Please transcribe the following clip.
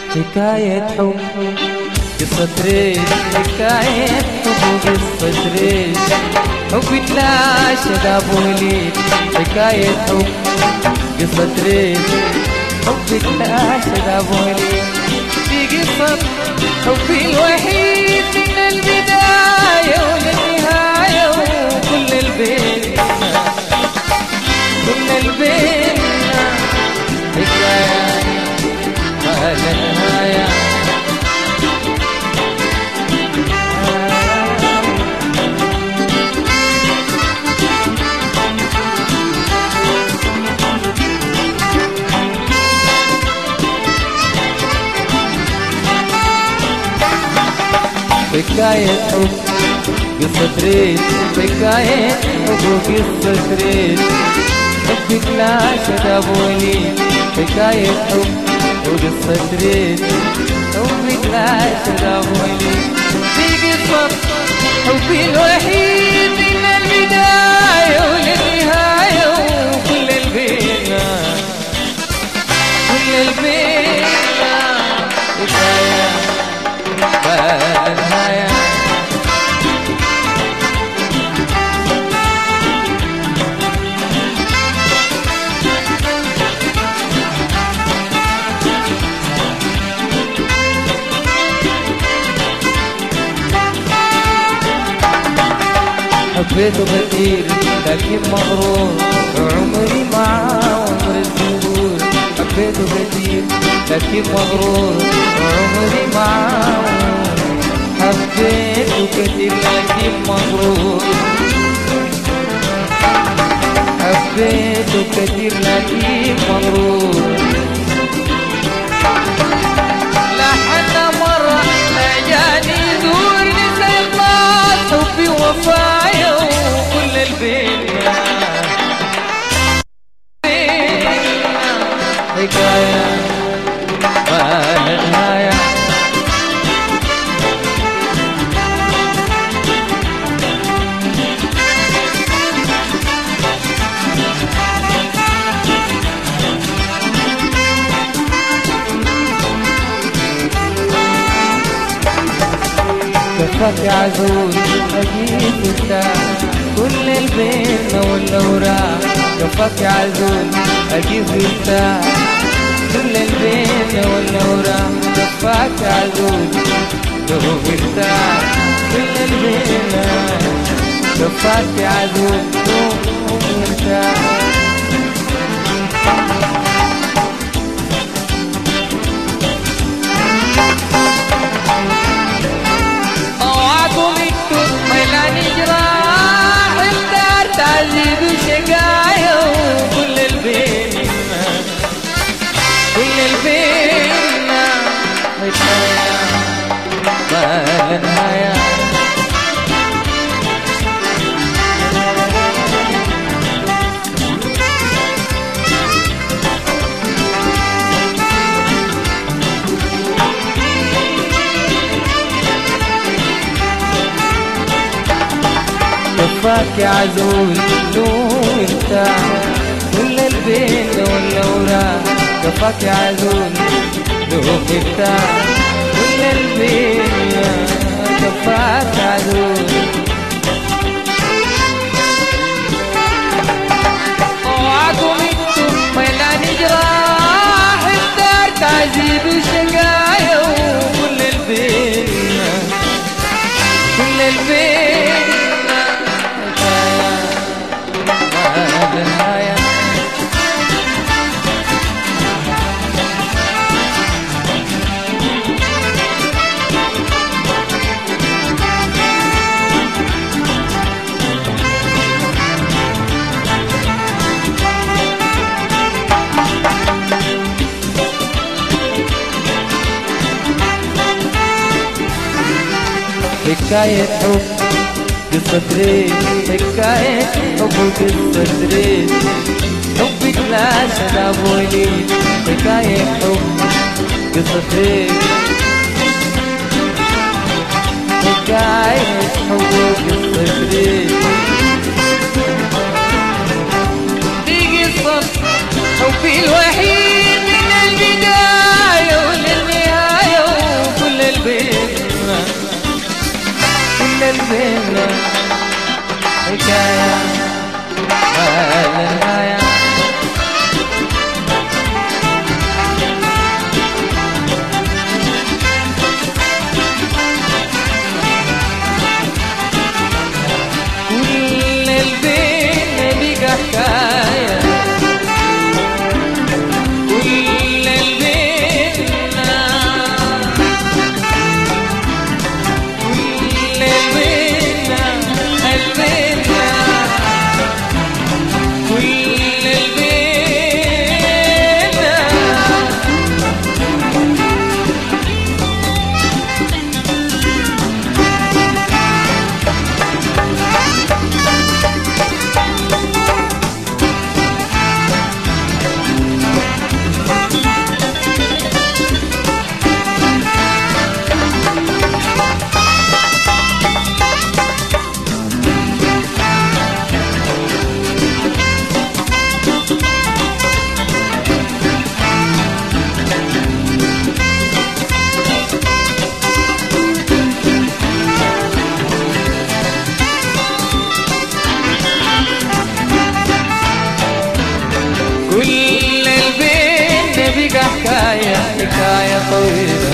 حكاية حب قصة ريش، حكاية حب قصة ريش، حب اتناشد ابو وليد. حكاية حب قصة ريش، حب اتناشد ابو وليد. في قصة حبي الوحيد من البداية وللنهاية، وكل البيت كل البيت حكاية ما لها نهاية. حكاية حب قصة ريش، حكاية حب وقصة ريش، حبك لا شد ابو وليد. حكاية حب وقصة ريش، حبك لا شد ابو وليد. في قصة حبي الوحيد من البداية وللنهاية، وكل البيت كل البيت حكاية ما نهاية. حبيته كتير لكن مغرور، وعمري معاه عمر الزهور. حبيته كتير لكن مغرور، وعمري معاه. حبيته كتير لكن مغرور، حبيته كتير لكن مغرور. لحد مرة ما جاني يزورني زي الناس، حبي ووفايا وكل البيت حكاية ما لها نهاية. كفاك يا عزوز أجيب مرتاح، كل البيت والأوراق. كفاك يا عزوز أجيب مرتاح، كل البيت والأوراق. كفاك يا عزوز أجيب مرتاح، كل البيت. كفاك يا عزوز أجيب مرتاح. تعذيب وشقايا وكل البيت كل البيت حكاية ما لها نهاية. كفاك يا عزوز دوم ارتاح، كل البيت والأوراق. كفاك يا عزوز دوم ارتاح، كل البيت. كفاك يا عزوز. اوعاكم انتم ميلاني جراح، الدار تعذيب وشقايا وكل البيت كل البيت نهاية. حكاية حب قصة ريش، حكاية حب وقصة ريش، حبك لا شد ابو وليد. حكاية حب قصة ريش، حكاية حب وقصة ريش. دي قصة حبي الوحيد من البداية وللنهاية، حكاية طويلة